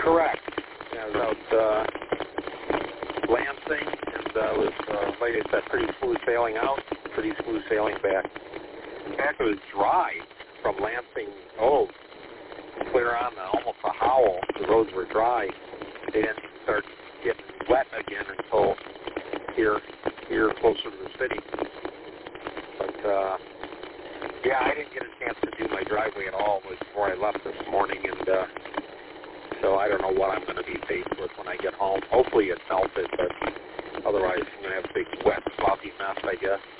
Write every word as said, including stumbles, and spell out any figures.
Correct. Yeah, I was out uh, Lansing, and uh, was, uh, like I said, pretty smooth sailing out, pretty smooth sailing back. In fact, it was dry from Lansing, oh, clear on the, almost a howl. The roads were dry. They didn't start getting wet again until here, here closer to the city. But, uh, yeah, I didn't get a chance to do my driveway at all before I left this morning, and uh, so I don't know what I'm going to be faced with when I get home. Hopefully it's melted, but otherwise I'm going to have a big, wet, sloppy mess, I guess.